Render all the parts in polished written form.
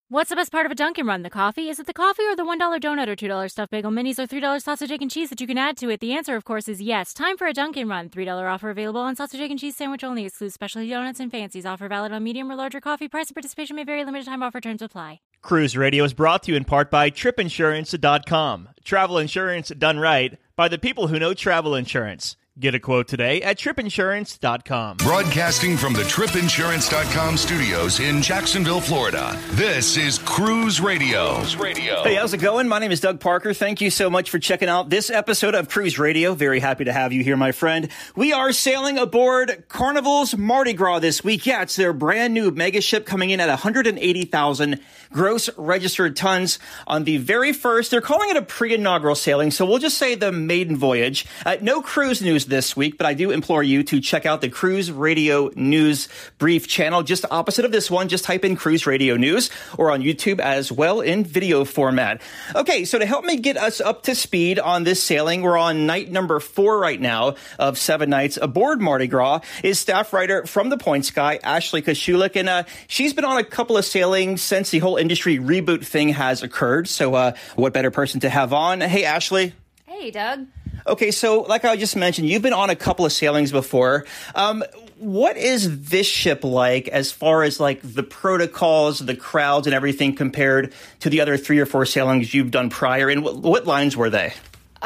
What's the best part of a Dunkin' Run? The coffee? Is it the coffee or the $1 donut or $2 stuffed bagel minis or $3 sausage, egg, and cheese that you can add to it? The answer, of course, is yes. Time for a Dunkin' Run. $3 offer available on sausage, egg, and cheese sandwich only. Excludes specialty donuts and fancies. Offer valid on medium or larger coffee. Price and participation may vary. Limited time offer. Terms apply. Cruise Radio is brought to you in part by TripInsurance.com. Travel insurance done right by the people who know travel insurance. Get a quote today at TripInsurance.com. Broadcasting from the TripInsurance.com studios in Jacksonville, Florida. This is Cruise Radio. Hey, how's it going? My name is Doug Parker. Thank you so much for checking out this episode of Cruise Radio. Very happy to have you here, my friend. We are sailing aboard Carnival's Mardi Gras this week. Yeah, it's their brand new mega ship coming in at 180,000 gross registered tons on the very first. They're calling it a pre-inaugural sailing, so we'll just say the maiden voyage. No cruise news this week, but I do implore you to check out the Cruise Radio News Brief channel just opposite of this one. Just type in Cruise Radio News or on YouTube as well in video format. Okay, so to help me get us up to speed on this sailing, we're on night number 4 right now of 7 nights aboard Mardi Gras, is staff writer from The Points Guy, Ashley Kosciulik, and she's been on a couple of sailings since the whole industry reboot thing has occurred. So what better person to have on? Hey, Ashley. Hey, Doug. Okay, so like I just mentioned, you've been on a couple of sailings before. What is this ship like as far as like the protocols, the crowds, and everything compared to the other 3 or 4 sailings you've done prior? And what lines were they?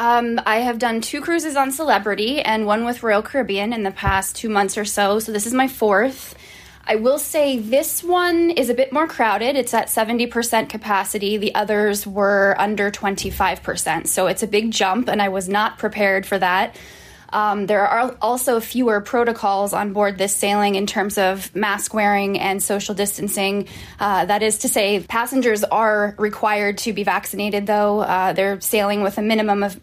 I have done 2 cruises on Celebrity and 1 with Royal Caribbean in the past 2 months or so. So this is my 4th. I will say this one is a bit more crowded. It's at 70% capacity. The others were under 25%. So it's a big jump, and I was not prepared for that. There are also fewer protocols on board this sailing in terms of mask wearing and social distancing. That is to say, passengers are required to be vaccinated, though. They're sailing with a minimum of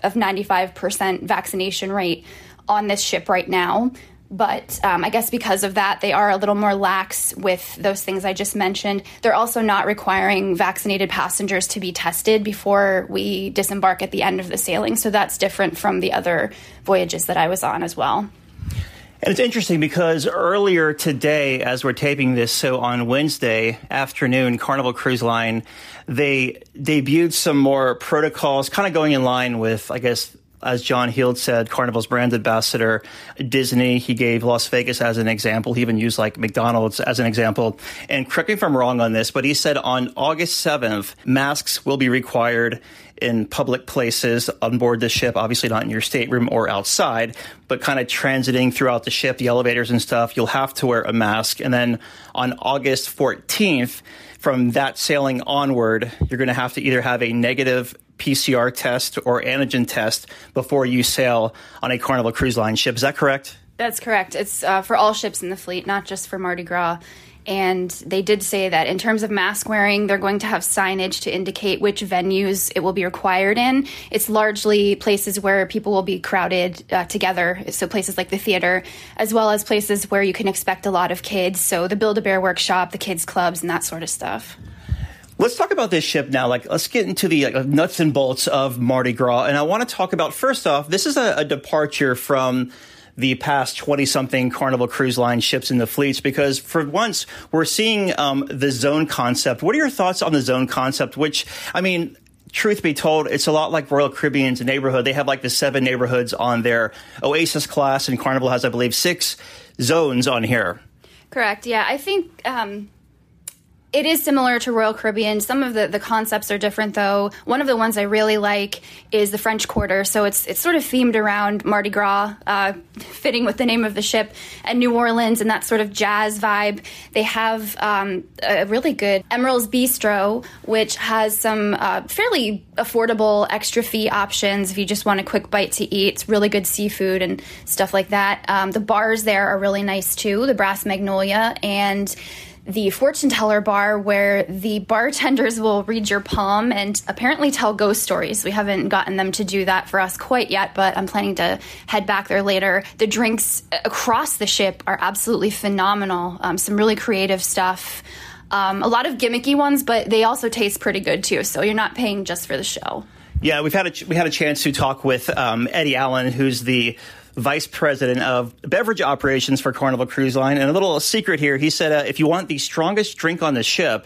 95% vaccination rate on this ship right now. But I guess because of that, they are a little more lax with those things I just mentioned. They're also not requiring vaccinated passengers to be tested before we disembark at the end of the sailing. So that's different from the other voyages that I was on as well. And it's interesting because earlier today, as we're taping this, so on Wednesday afternoon, Carnival Cruise Line, they debuted some more protocols, kind of going in line with, I guess, as John Heald said, Carnival's brand ambassador, Disney. He gave Las Vegas as an example. He even used like McDonald's as an example. And correct me if I'm wrong on this, but he said on August 7th, masks will be required in public places on board the ship, obviously not in your stateroom or outside, but kind of transiting throughout the ship, the elevators and stuff, you'll have to wear a mask. And then on August 14th, from that sailing onward, you're going to have to either have a negative PCR test or antigen test before you sail on a Carnival Cruise Line ship. Is that correct? That's correct. It's for all ships in the fleet, not just for Mardi Gras. And they did say that in terms of mask wearing, they're going to have signage to indicate which venues it will be required in. It's largely places where people will be crowded together, so places like the theater, as well as places where you can expect a lot of kids, so the Build-A-Bear Workshop, the kids' clubs, and that sort of stuff. Let's talk about this ship now. Let's get into the nuts and bolts of Mardi Gras. And I want to talk about, first off, this is a departure from the past 20-something Carnival Cruise Line ships in the fleets, because for once we're seeing the zone concept. What are your thoughts on the zone concept, which, I mean, truth be told, it's a lot like Royal Caribbean's neighborhood. They have like the 7 neighborhoods on their Oasis class, and Carnival has, I believe, 6 zones on here. Correct. Yeah, I think it is similar to Royal Caribbean. Some of the concepts are different, though. One of the ones I really like is the French Quarter. So it's sort of themed around Mardi Gras, fitting with the name of the ship, and New Orleans and that sort of jazz vibe. They have a really good Emeril's Bistro, which has some fairly affordable extra fee options if you just want a quick bite to eat. It's really good seafood and stuff like that. The bars there are really nice, too. The Brass Magnolia and the Fortune Teller Bar, where the bartenders will read your palm and apparently tell ghost stories. We haven't gotten them to do that for us quite yet, but I'm planning to head back there later. The drinks across the ship are absolutely phenomenal. Some really creative stuff. A lot of gimmicky ones, but they also taste pretty good too, so you're not paying just for the show. Yeah, we had a chance to talk with Eddie Allen, who's the Vice President of Beverage Operations for Carnival Cruise Line. And a little secret here, he said, if you want the strongest drink on the ship,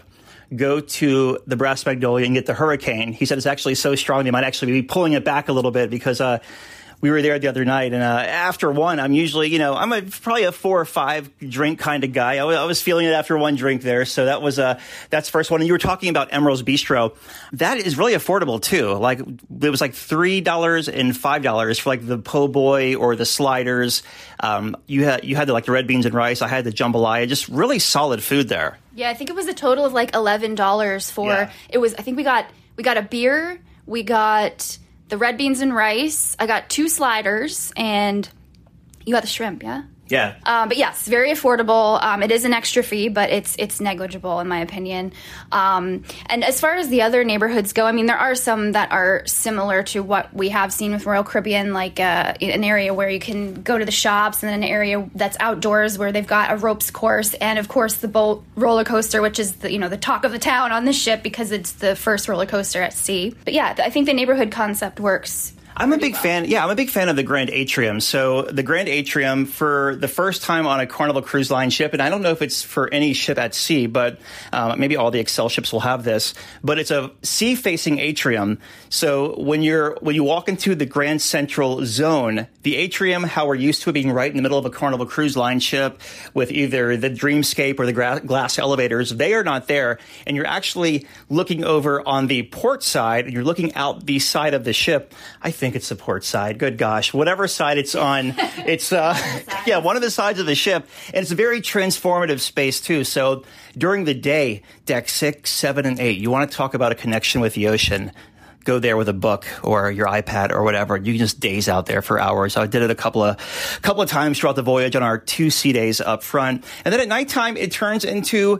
go to the Brass Magnolia and get the Hurricane. He said it's actually so strong they might actually be pulling it back a little bit because we were there the other night, and after one, I'm usually, I'm probably a 4 or 5 drink kind of guy. I was feeling it after one drink there, so that's first one. And you were talking about Emeril's Bistro. That is really affordable too. Like it was like $3 and $5 for like the po' boy or the sliders. You had the red beans and rice. I had the jambalaya. Just really solid food there. Yeah, I think it was a total of like $11 for it was. I think we got a beer. We got the red beans and rice. I got 2 sliders, and you got the shrimp, yeah? Yeah. But yes, very affordable. It is an extra fee, but it's negligible in my opinion. And as far as the other neighborhoods go, I mean, there are some that are similar to what we have seen with Royal Caribbean, like an area where you can go to the shops, and then an area that's outdoors where they've got a ropes course, and of course the boat roller coaster, which is the talk of the town on the ship because it's the first roller coaster at sea. But yeah, I think the neighborhood concept works. I'm a big fan. Yeah, I'm a big fan of the Grand Atrium. So the Grand Atrium, for the first time on a Carnival Cruise Line ship, and I don't know if it's for any ship at sea, but maybe all the Excel ships will have this. But it's a sea-facing atrium. So when you walk into the Grand Central Zone, the atrium, how we're used to it being right in the middle of a Carnival Cruise Line ship with either the Dreamscape or the glass elevators, they are not there. And you're actually looking over on the port side, and you're looking out the side of the ship. I think it's the port side. Good gosh. Whatever side it's on, it's, one of the sides of the ship. And it's a very transformative space, too. So during the day, deck 6, 7, and 8, you want to talk about a connection with the ocean. Go there with a book or your iPad or whatever. You can just daze out there for hours. I did it a couple of times throughout the voyage on our 2 sea days up front. And then at nighttime, it turns into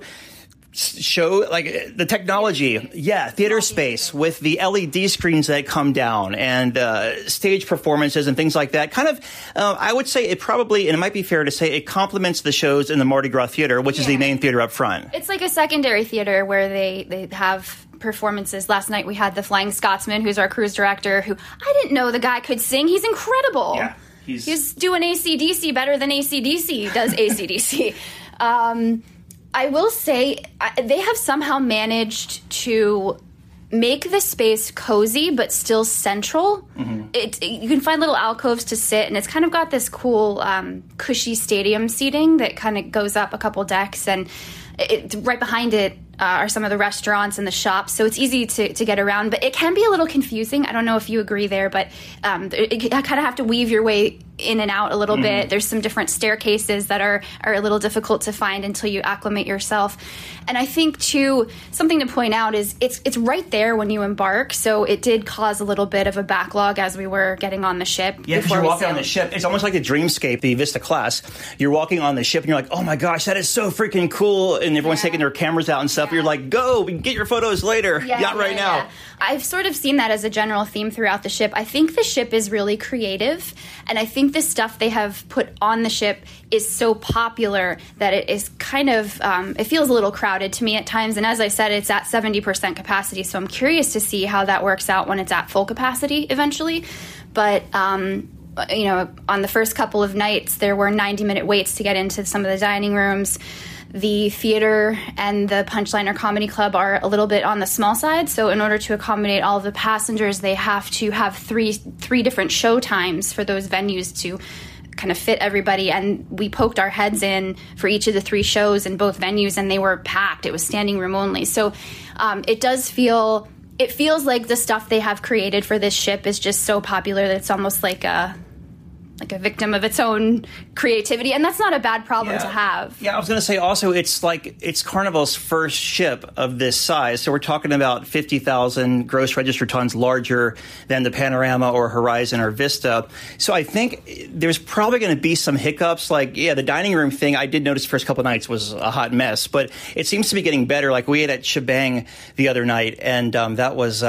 show like the technology, theater space with the LED screens that come down and stage performances and things like that. Kind of, I would say it probably, and it might be fair to say, it complements the shows in the Mardi Gras Theater, which is the main theater up front. It's like a secondary theater where they have performances. Last night we had the Flying Scotsman, who's our cruise director, who I didn't know the guy could sing. He's incredible. Yeah, he's doing AC/DC better than AC/DC does AC/DC. I will say they have somehow managed to make the space cozy but still central. Mm-hmm. You can find little alcoves to sit, and it's kind of got this cool cushy stadium seating that kind of goes up a couple decks, and right behind it are some of the restaurants and the shops, so it's easy to get around, but it can be a little confusing. I don't know if you agree there, but you kind of have to weave your way in and out a little bit. There's some different staircases that are a little difficult to find until you acclimate yourself. And I think, too, something to point out is it's right there when you embark, so it did cause a little bit of a backlog as we were getting on the ship. Yeah, because you're walking on the ship. It's almost like the Dreamscape, the Vista class. You're walking on the ship, and you're like, oh my gosh, that is so freaking cool, and everyone's taking their cameras out and stuff. You're like, go, we can get your photos later, not right now. Yeah. I've sort of seen that as a general theme throughout the ship. I think the ship is really creative, and I think the stuff they have put on the ship is so popular that it is kind of, it feels a little crowded to me at times, and as I said, it's at 70% capacity, so I'm curious to see how that works out when it's at full capacity eventually. But on the first couple of nights, there were 90-minute waits to get into some of the dining rooms. The theater and the Punchliner Comedy Club are a little bit on the small side, so in order to accommodate all of the passengers, they have to have three different show times for those venues to kind of fit everybody, and we poked our heads in for each of the 3 shows in both venues, and they were packed. It was standing room only. So it feels like the stuff they have created for this ship is just so popular that it's almost like a victim of its own creativity, and that's not a bad problem to have. Yeah, I was going to say also it's Carnival's first ship of this size, so we're talking about 50,000 gross register tons larger than the Panorama or Horizon or Vista. So I think there's probably going to be some hiccups. The dining room thing I did notice the first couple of nights was a hot mess, but it seems to be getting better. Like we ate at Shebang the other night, and that was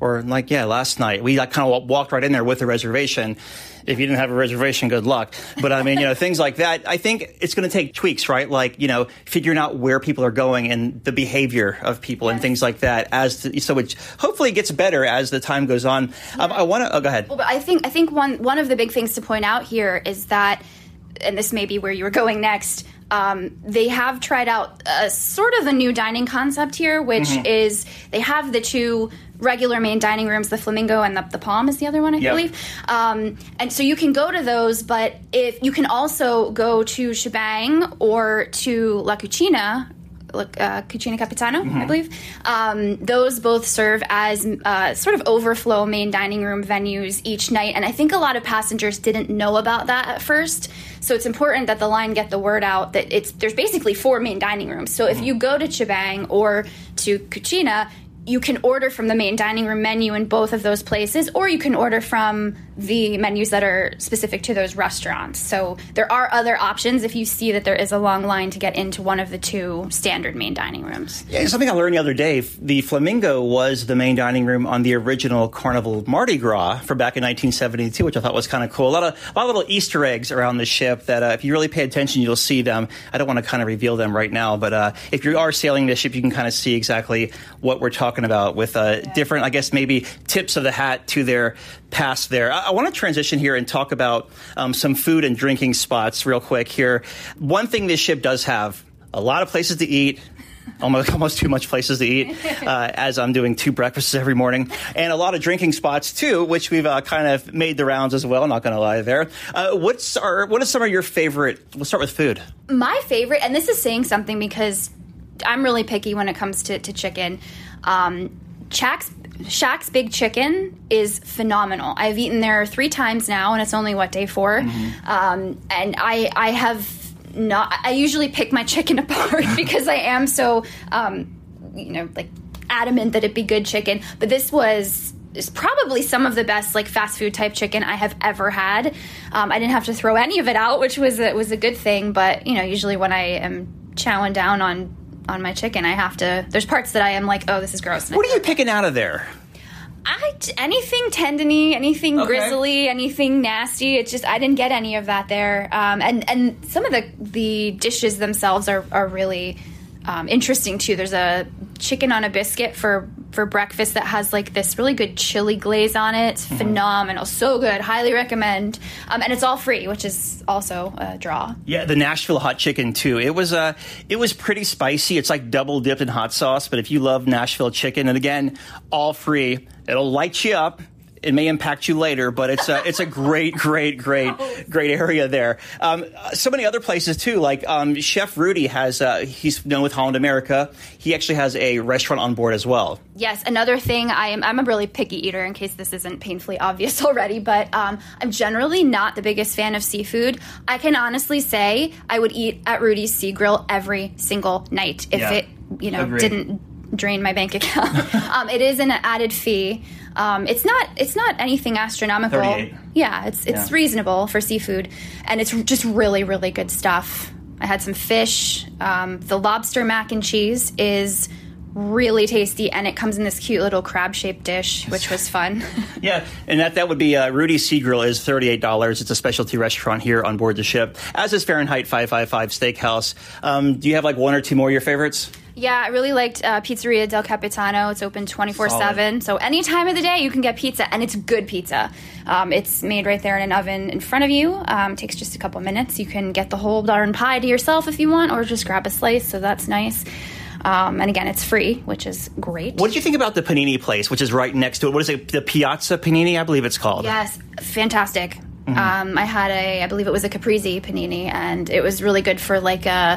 last night we kind of walked right in there with a reservation. If you didn't have a reservation, good luck. But I mean, things like that. I think it's going to take tweaks, right? Figuring out where people are going and the behavior of people and things like that. So it hopefully gets better as the time goes on. I want to. Go ahead. Well, but I think one of the big things to point out here is that, and this may be where you were going next. They have tried out sort of a new dining concept here, which is they have the two regular main dining rooms, the Flamingo and the Palm is the other one, I believe. And so you can go to those, but if you can also go to Shebang or to La Cucina, Cucina Capitano, I believe. Those both serve as sort of overflow main dining room venues each night. And I think a lot of passengers didn't know about that at first. So it's important that the line get the word out that there's basically 4 main dining rooms. So if you go to Shebang or to Cucina, you can order from the main dining room menu in both of those places, or you can order from the menus that are specific to those restaurants. So there are other options if you see that there is a long line to get into one of the 2 standard main dining rooms. Yeah, something I learned the other day, the Flamingo was the main dining room on the original Carnival Mardi Gras from back in 1972, which I thought was kind of cool. A lot of little Easter eggs around the ship that if you really pay attention, you'll see them. I don't want to kind of reveal them right now, but if you are sailing this ship, you can kind of see exactly what we're talking about with different, I guess, maybe tips of the hat to their past there. I want to transition here and talk about some food and drinking spots real quick here. One thing this ship does have, a lot of places to eat, almost too much places to eat, as I'm doing 2 breakfasts every morning, and a lot of drinking spots too, which we've kind of made the rounds as well, not going to lie there. What are some of your favorite, we'll start with food. My favorite, and this is saying something because I'm really picky when it comes to chicken, Shaq's Big Chicken is phenomenal. I've eaten there 3 times now, and it's only, day 4? And I have not... I usually pick my chicken apart because I am so, adamant that it be good chicken. But this is probably some of the best, fast food type chicken I have ever had. I didn't have to throw any of it out, which was a good thing. But, usually when I am chowing down on my chicken, I have to... There's parts that I am like, oh, this is gross. What are you picking out of there? Anything tendony, anything grizzly, anything nasty. It's just, I didn't get any of that there. And some of the dishes themselves are really interesting, too. There's a chicken on a biscuit for breakfast that has, this really good chili glaze on it. It's phenomenal. So good. Highly recommend. And it's all free, which is also a draw. Yeah, the Nashville hot chicken, too. It was pretty spicy. It's double dipped in hot sauce. But if you love Nashville chicken, and again, all free, it'll light you up. It may impact you later, but it's a great area there. So many other places too, Chef Rudy has he's known with Holland America. He actually has a restaurant on board as well. Yes, another thing, I'm a really picky eater, in case this isn't painfully obvious already, but I'm generally not the biggest fan of seafood. I can honestly say I would eat at Rudy's Sea Grill every single night if it didn't drain my bank account. It is an added fee. It's not anything astronomical. 38. Yeah, it's reasonable for seafood, and it's just really, really good stuff. I had some fish. The lobster mac and cheese is really tasty, and it comes in this cute little crab-shaped dish, which was fun. Yeah, and that would be Rudy's Sea Grill is $38. It's a specialty restaurant here on board the ship, as is Fahrenheit 555 Steakhouse. Do you have 1 or 2 more of your favorites? Yeah, I really liked Pizzeria Del Capitano. It's open 24/7. So any time of the day you can get pizza, and it's good pizza. It's made right there in an oven in front of you. Takes just a couple minutes. You can get the whole darn pie to yourself if you want, or just grab a slice, so that's nice. And again, it's free, which is great. What did you think about the panini place, which is right next to it? What is it? The Piazza Panini, I believe it's called. Yes, fantastic. I had I believe it was a Caprese panini, and it was really good for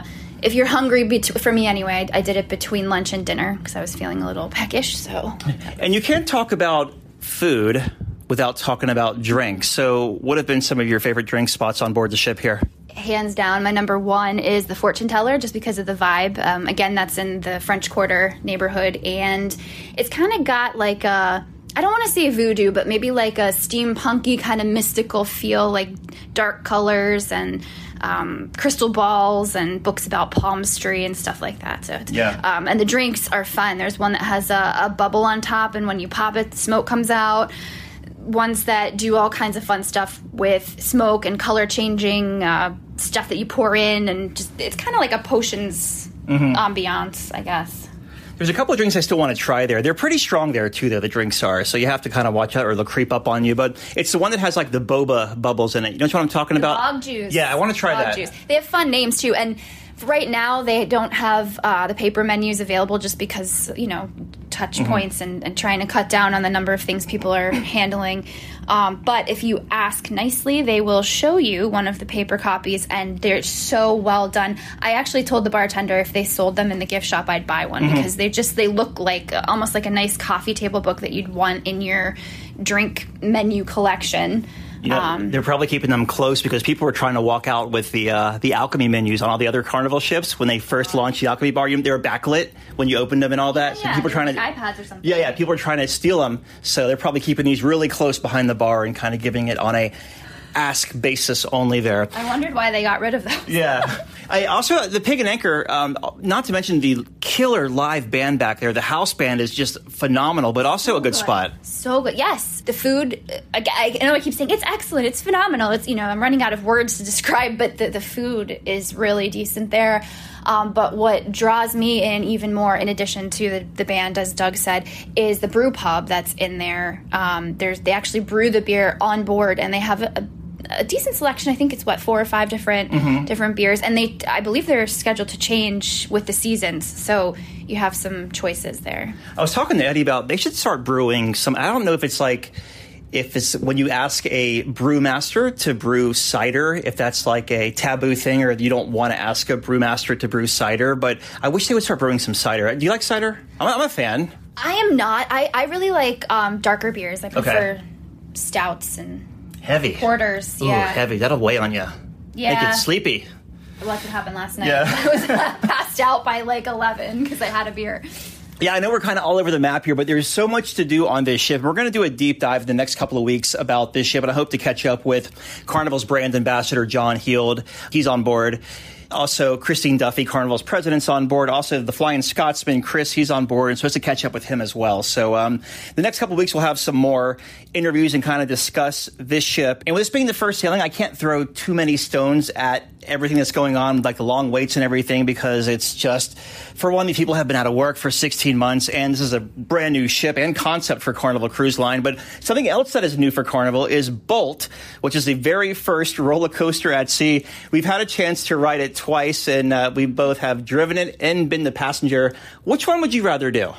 if you're hungry, for me anyway, I did it between lunch and dinner because I was feeling a little peckish. So, and you can't talk about food without talking about drinks. So what have been some of your favorite drink spots on board the ship here? Hands down, my number 1 is the Fortune Teller, just because of the vibe. Again, that's in the French Quarter neighborhood, and it's kind of got I don't want to say voodoo, but maybe a steampunky kind of mystical feel, dark colors and crystal balls and books about palmistry and stuff like that. So and the drinks are fun. There's one that has a bubble on top, and when you pop it, smoke comes out. Ones that do all kinds of fun stuff with smoke and color changing stuff that you pour in, and just it's kind of like a potions ambiance, I guess. There's a couple of drinks I still want to try there. They're pretty strong there, too, though, the drinks are. So you have to kind of watch out or they'll creep up on you. But it's the one that has, the boba bubbles in it. You know what I'm talking about? Bog juice. Yeah, I want to try that. Juice. They have fun names, too. And Right now, they don't have the paper menus available just because, touch points and trying to cut down on the number of things people are handling. But if you ask nicely, they will show you one of the paper copies, and they're so well done. I actually told the bartender if they sold them in the gift shop, I'd buy one because they look like almost like a nice coffee table book that you'd want in your drink menu collection. They're probably keeping them close because people were trying to walk out with the Alchemy menus on all the other Carnival ships when they first launched the Alchemy bar. They were backlit when you opened them and all that. Yeah, so people were trying to iPads or something. Yeah, people were trying to steal them. So they're probably keeping these really close behind the bar and kind of giving it on a ask basis only there. I wondered why they got rid of those. Yeah. I also, the Pig and Anchor, not to mention the killer live band back there. The house band is just phenomenal, but also a good spot. So good. Yes. The food, I know I keep saying it's excellent. It's phenomenal. It's, I'm running out of words to describe, but the food is really decent there. But what draws me in even more, in addition to the band, as Doug said, is the brew pub that's in there. They actually brew the beer on board, and they have a decent selection. I think it's 4 or 5 different beers, and I believe they're scheduled to change with the seasons, so you have some choices there. I was talking to Eddie about they should start brewing some. I don't know if it's when you ask a brewmaster to brew cider, if that's like a taboo thing, or you don't want to ask a brewmaster to brew cider. But I wish they would start brewing some cider. Do you like cider? I'm a fan. I am not. I really like darker beers. I prefer stouts and heavy porters. Ooh, heavy. That'll weigh on you. Yeah. Make it sleepy. What happened last night? Yeah. I was passed out by 11 because I had a beer. Yeah, I know we're kind of all over the map here, but there's so much to do on this ship. We're going to do a deep dive in the next couple of weeks about this ship, and I hope to catch up with Carnival's brand ambassador, John Heald. He's on board. Also, Christine Duffy, Carnival's president's on board. Also, the Flying Scotsman, Chris, he's on board, and supposed to catch up with him as well. So the next couple of weeks, we'll have some more interviews and kind of discuss this ship. And with this being the first sailing, I can't throw too many stones at everything that's going on, like the long waits and everything, because it's just, for one, these people have been out of work for 16 months, and this is a brand new ship and concept for Carnival Cruise Line. But something else that is new for Carnival is Bolt, which is the very first roller coaster at sea. We've had a chance to ride it twice, and we both have driven it and been the passenger. Which one would you rather do?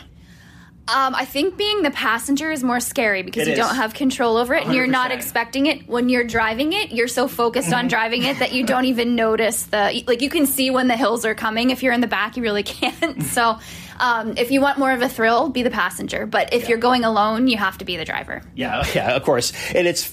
I think being the passenger is more scary because you don't have control over it, and you're not expecting it. When you're driving it, you're so focused on driving it that you don't even notice you can see when the hills are coming. If you're in the back, you really can't. So if you want more of a thrill, be the passenger. But if you're going alone, you have to be the driver. Yeah, of course. And it's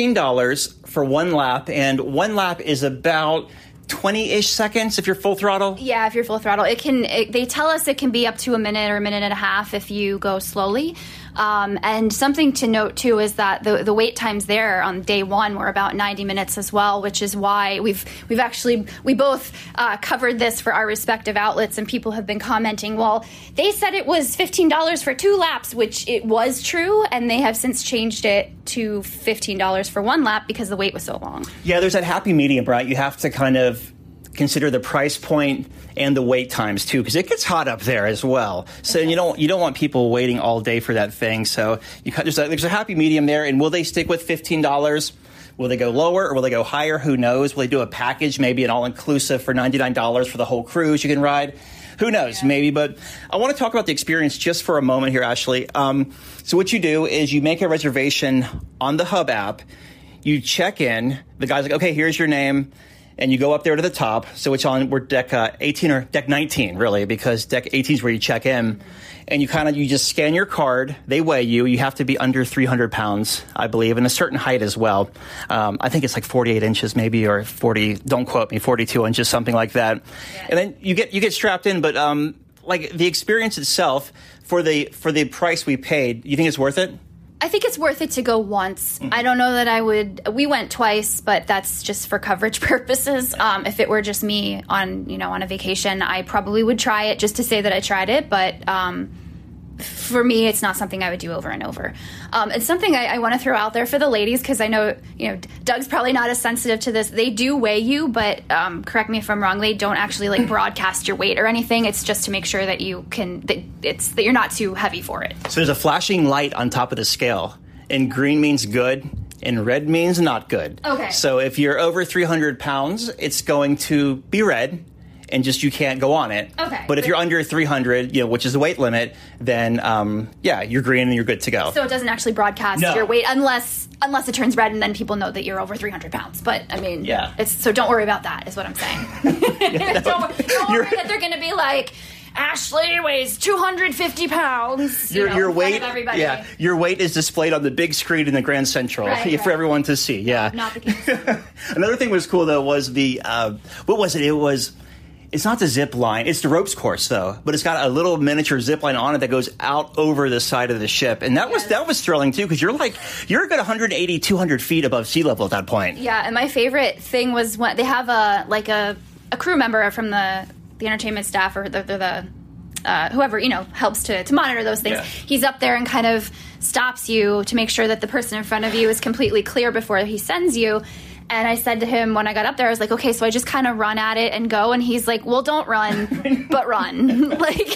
$15 for one lap, and one lap is about 20-ish seconds if you're full throttle? Yeah, if you're full throttle. They tell us it can be up to a minute or a minute and a half if you go slowly. And something to note, too, is that the wait times there on day one were about 90 minutes as well, which is why we both covered this for our respective outlets, and people have been commenting, well, they said it was $15 for 2 laps, which it was true, and they have since changed it to $15 for 1 lap because the wait was so long. Yeah, there's that happy medium, right? You have to kind of consider the price point and the wait times too, because it gets hot up there as well. So you don't want people waiting all day for that thing. So there's a happy medium there. And will they stick with $15? Will they go lower or will they go higher? Who knows? Will they do a package, maybe an all-inclusive for $99 for the whole cruise you can ride? Who knows? Yeah. Maybe. But I want to talk about the experience just for a moment here, Ashley. So what you do is you make a reservation on the Hub app. You check in. The guy's like, okay, here's your name. And you go up there to the top. So we're deck 18 or deck 19, really, because deck 18 is where you check in. And you just scan your card. They weigh you. You have to be under 300 pounds, I believe, and a certain height as well. I think it's like 48 inches maybe, or 40, don't quote me, 42 inches, something like that. Yeah. And then you get strapped in. But like the experience itself, for the price we paid, you think it's worth it? I think it's worth it to go once. Mm-hmm. I don't know that I would. We went twice, but that's just for coverage purposes. If it were just me on a vacation, I probably would try it just to say that I tried it. But for me, it's not something I would do over and over. It's something I want to throw out there for the ladies, because I know Doug's probably not as sensitive to this. They do weigh you, but correct me if I'm wrong. They don't actually broadcast your weight or anything. It's just to make sure that that you're not too heavy for it. So there's a flashing light on top of the scale, and green means good, and red means not good. Okay. So if you're over 300 pounds, it's going to be red. and just you can't go on it. Okay. But if you're under 300, which is the weight limit, then you're green and you're good to go. So it doesn't actually broadcast your weight unless it turns red and then people know that you're over 300 pounds. But I mean, so don't worry about that is what I'm saying. Don't worry that they're going to be like, Ashley weighs 250 pounds. Your weight, everybody. Your weight is displayed on the big screen in the Grand Central for everyone to see. Yeah, not the case. Another thing was cool though was the what was it? It's not the zip line. It's the ropes course though, but it's got a little miniature zip line on it that goes out over the side of the ship, and that was thrilling too because you're a good 180, 200 feet above sea level at that point. Yeah, and my favorite thing was when they have a crew member from the entertainment staff or the whoever helps to monitor those things. He's up there and kind of stops you to make sure that the person in front of you is completely clear before he sends you. And I said to him when I got up there, I was like, okay, so I just kind of run at it and go. And he's like, well, don't run, but run.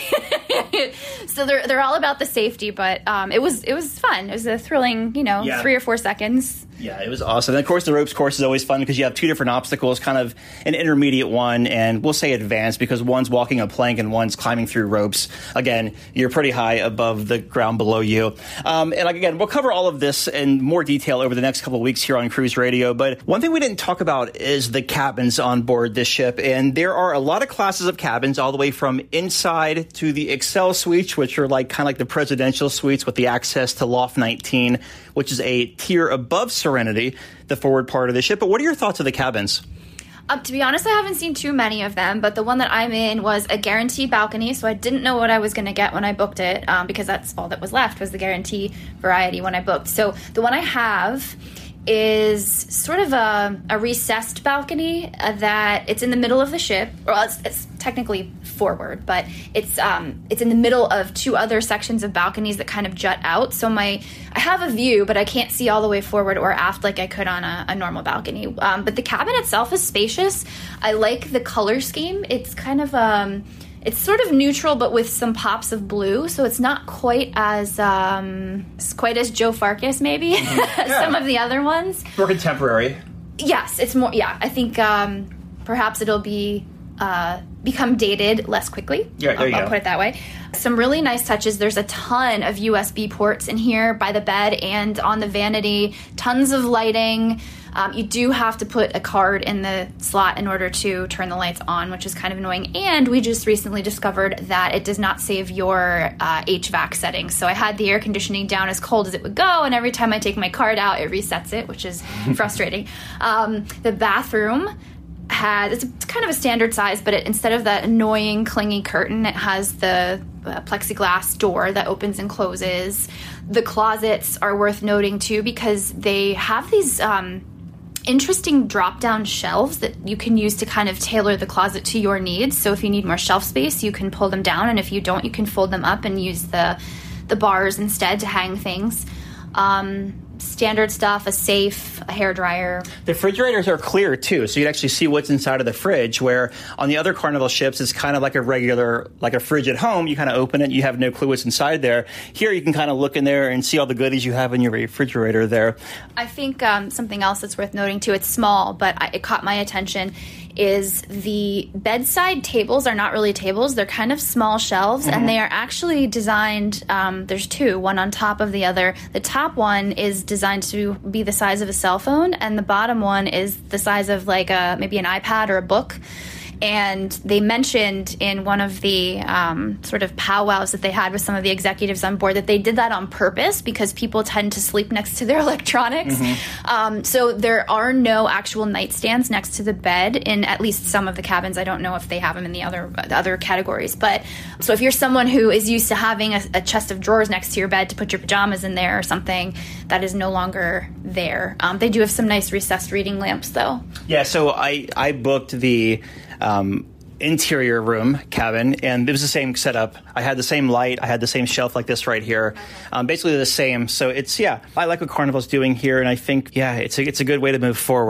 So they're all about the safety, but it was fun. It was a thrilling, 3 or 4 seconds. Yeah, it was awesome. And of course, the ropes course is always fun because you have two different obstacles, kind of an intermediate one, and we'll say advanced because one's walking a plank and one's climbing through ropes. Again, you're pretty high above the ground below you. And again, we'll cover all of this in more detail over the next couple of weeks here on Cruise Radio. But one thing we didn't talk about is the cabins on board this ship. And there are a lot of classes of cabins, all the way from inside to the Excel suites, which are kind of like the presidential suites with the access to Loft 19, which is a tier above Serenity, the forward part of the ship. But what are your thoughts of the cabins? To be honest, I haven't seen too many of them, but the one that I'm in was a guaranteed balcony, so I didn't know what I was going to get when I booked it, because that's all that was left was the guarantee variety when I booked. So the one I have is sort of a recessed balcony that it's in the middle of the ship, or it's technically forward, but it's in the middle of two other sections of balconies that kind of jut out. So I have a view, but I can't see all the way forward or aft like I could on a normal balcony. But the cabin itself is spacious. I like the color scheme. It's kind of it's sort of neutral, but with some pops of blue, so it's not quite as Joe Farkas maybe as some of the other ones. More contemporary. Yes, it's more. Yeah, I think perhaps it'll become dated less quickly. Yeah, there you go. I'll put it that way. Some really nice touches. There's a ton of USB ports in here by the bed and on the vanity. Tons of lighting. You do have to put a card in the slot in order to turn the lights on, which is kind of annoying. And we just recently discovered that it does not save your HVAC settings. So I had the air conditioning down as cold as it would go, and every time I take my card out, it resets it, which is frustrating. The bathroom it's kind of a standard size, but instead of that annoying clingy curtain, it has the plexiglass door that opens and closes. The closets are worth noting too because they have these interesting drop-down shelves that you can use to kind of tailor the closet to your needs. So if you need more shelf space, you can pull them down, and if you don't, you can fold them up and use the bars instead to hang things. Standard stuff, a safe, a hairdryer. The refrigerators are clear too, so you can actually see what's inside of the fridge, where on the other Carnival ships it's kind of like a fridge at home. You kind of open it, you have no clue what's inside there. Here you can kind of look in there and see all the goodies you have in your refrigerator there. I think something else that's worth noting too, it's small, but it caught my attention, is the bedside tables are not really tables. They're kind of small shelves, and they are actually designed, there's two, one on top of the other. The top one is designed to be the size of a cell phone, and the bottom one is the size of maybe an iPad or a book. And they mentioned in one of the sort of powwows that they had with some of the executives on board that they did that on purpose because people tend to sleep next to their electronics. So there are no actual nightstands next to the bed in at least some of the cabins. I don't know if they have them in the other categories. But so if you're someone who is used to having a chest of drawers next to your bed to put your pajamas in there or something, that is no longer there. They do have some nice recessed reading lamps, though. Yeah, so I booked the interior room cabin, and it was the same setup. I had the same light, I had the same shelf like this right here, basically the same. So I like what Carnival's doing here, and I think it's a good way to move forward.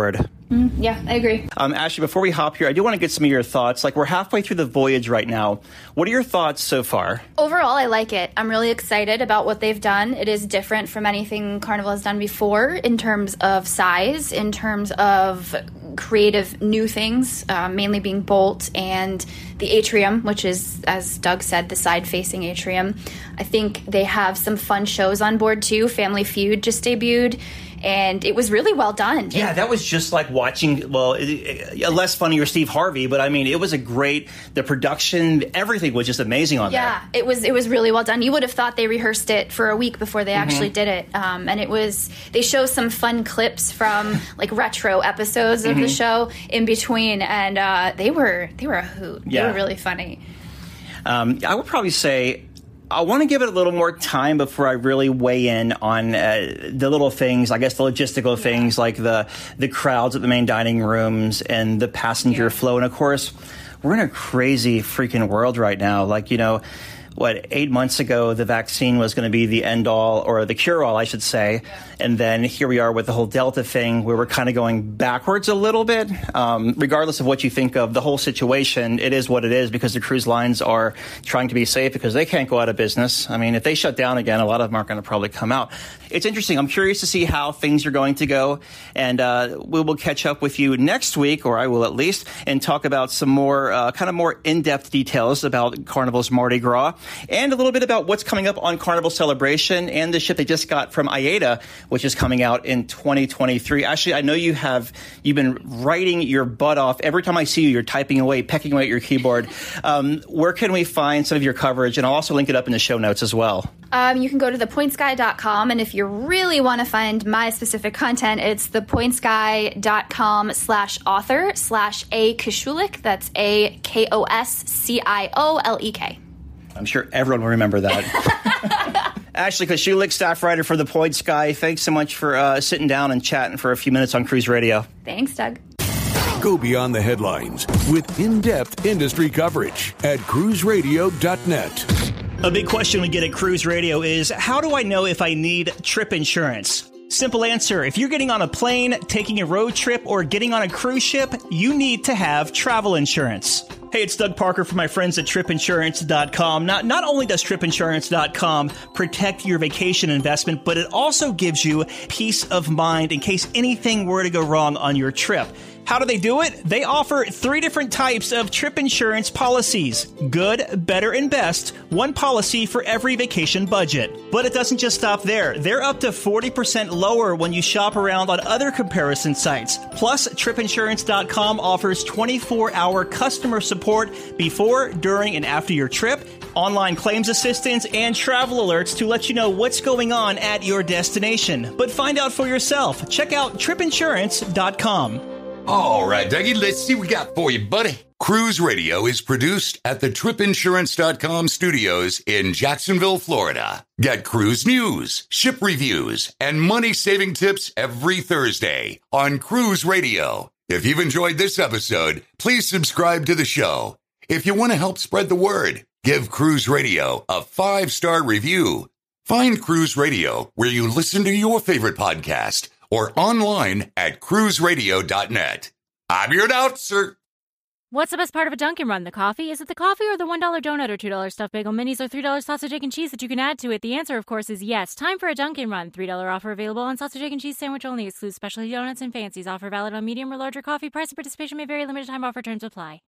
Yeah, I agree. Ashley, before we hop here, I do want to get some of your thoughts. Like, we're halfway through the voyage right now. What are your thoughts so far? Overall, I like it. I'm really excited about what they've done. It is different from anything Carnival has done before in terms of size, in terms of creative new things, mainly being Bolt and the atrium, which is, as Doug said, the side-facing atrium. I think they have some fun shows on board, too. Family Feud just debuted. And it was really well done. Yeah, that was just like watching, less funnier Steve Harvey, but I mean, it was the production, everything was just amazing on that. Yeah, it was really well done. You would have thought they rehearsed it for a week before they actually did it. And they show some fun clips from like retro episodes of the show in between, and they were a hoot. Yeah. They were really funny. I would probably say, I want to give it a little more time before I really weigh in on the little things, I guess the logistical things like the crowds at the main dining rooms and the passenger flow. And of course, we're in a crazy freaking world right now. Like, 8 months ago, the vaccine was going to be the end all, or the cure all, I should say. And then here we are with the whole Delta thing where we're kind of going backwards a little bit. Regardless of what you think of the whole situation, it is what it is because the cruise lines are trying to be safe because they can't go out of business. I mean, if they shut down again, a lot of them aren't going to probably come out. It's interesting. I'm curious to see how things are going to go. And we will catch up with you next week, or I will at least, and talk about some more kind of more in-depth details about Carnival's Mardi Gras and a little bit about what's coming up on Carnival Celebration and the ship they just got from AIDA, which is coming out in 2023. Actually, I know you've been writing your butt off. Every time I see you, you're typing away, pecking away at your keyboard. Where can we find some of your coverage? And I'll also link it up in the show notes as well. You can go to thepointsguy.com, and if you really want to find my specific content, it's thepointsguy.com/author/A Kosciolek. That's AKOSCIOLEK. I'm sure everyone will remember that. Ashley Kosciolek, staff writer for The Points Guy. Thanks so much for sitting down and chatting for a few minutes on Cruise Radio. Thanks, Doug. Go beyond the headlines with in-depth industry coverage at cruiseradio.net. A big question we get at Cruise Radio is, how do I know if I need trip insurance? Simple answer. If you're getting on a plane, taking a road trip, or getting on a cruise ship, you need to have travel insurance. Hey, it's Doug Parker from my friends at tripinsurance.com. Not only does tripinsurance.com protect your vacation investment, but it also gives you peace of mind in case anything were to go wrong on your trip. How do they do it? They offer 3 different types of trip insurance policies. Good, better, and best. One policy for every vacation budget. But it doesn't just stop there. They're up to 40% lower when you shop around on other comparison sites. Plus, tripinsurance.com offers 24-hour customer support before, during, and after your trip, online claims assistance, and travel alerts to let you know what's going on at your destination. But find out for yourself. Check out tripinsurance.com. All right, Dougie, let's see what we got for you, buddy. Cruise Radio is produced at the tripinsurance.com studios in Jacksonville, Florida. Get cruise news, ship reviews, and money-saving tips every Thursday on Cruise Radio. If you've enjoyed this episode, please subscribe to the show. If you want to help spread the word, give Cruise Radio a 5-star review. Find Cruise Radio where you listen to your favorite podcast or online at cruiseradio.net. I'm your announcer. What's the best part of a Dunkin' Run? The coffee? Is it the coffee or the $1 donut or $2 stuffed bagel minis or $3 sausage, egg, and cheese that you can add to it? The answer, of course, is yes. Time for a Dunkin' Run. $3 offer available on sausage, egg, and cheese sandwich only. Excludes specialty donuts and fancies. Offer valid on medium or larger coffee. Price and participation may vary. Limited time offer. Terms apply.